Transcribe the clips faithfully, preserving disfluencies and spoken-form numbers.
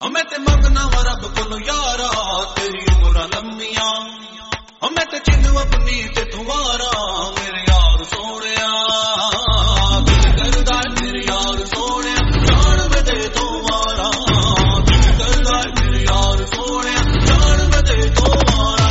मैं ते मंगना वा रब कोलो यारा तेरी उम्र लम्मिया मैं ते चिन्ह अपनी ते तुम्हारा मेरे यार सोनिया दिल करदा मेरे यार सोनिया जान में दे तुम्हारा दिल करदा मेरे यार सोनिया जान में दे तुम्हारा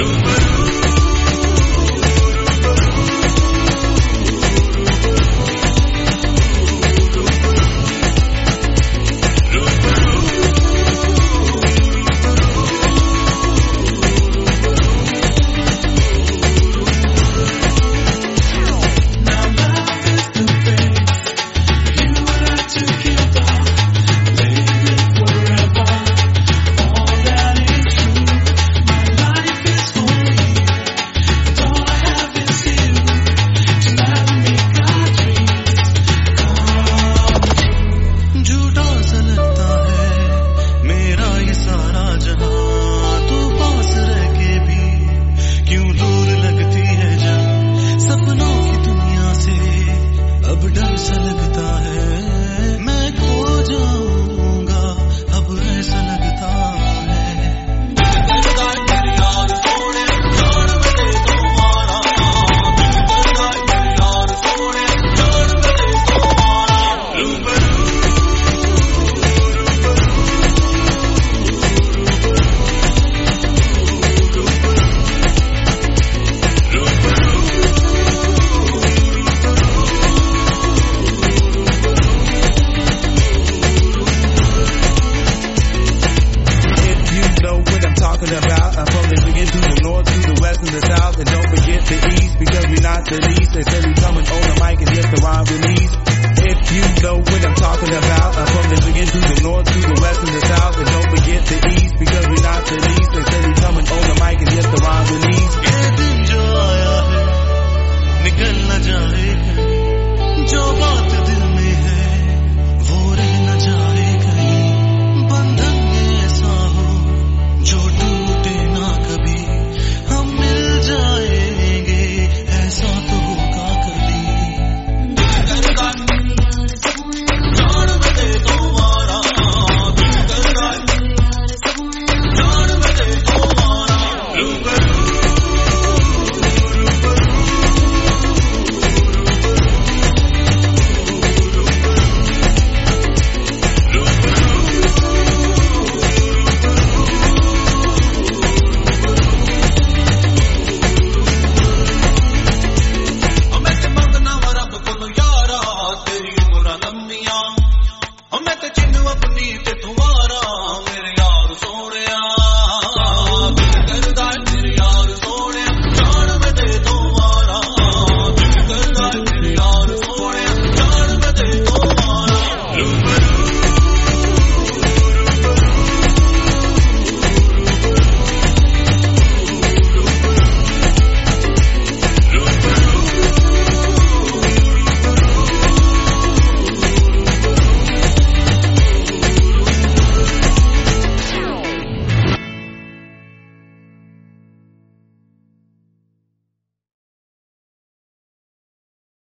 about. I'm from the beginning to the north, to the west and the south, and don't forget the east because we're not the least. They say we coming on the mic and just the rhyme release. If you know what I'm talking about, I'm from the beginning to the north, to the west and the south, and don't forget the east because we're not the least. They say we coming on the mic and just the rhyme release. ये दिन जो आया है निकल न जाए जो बात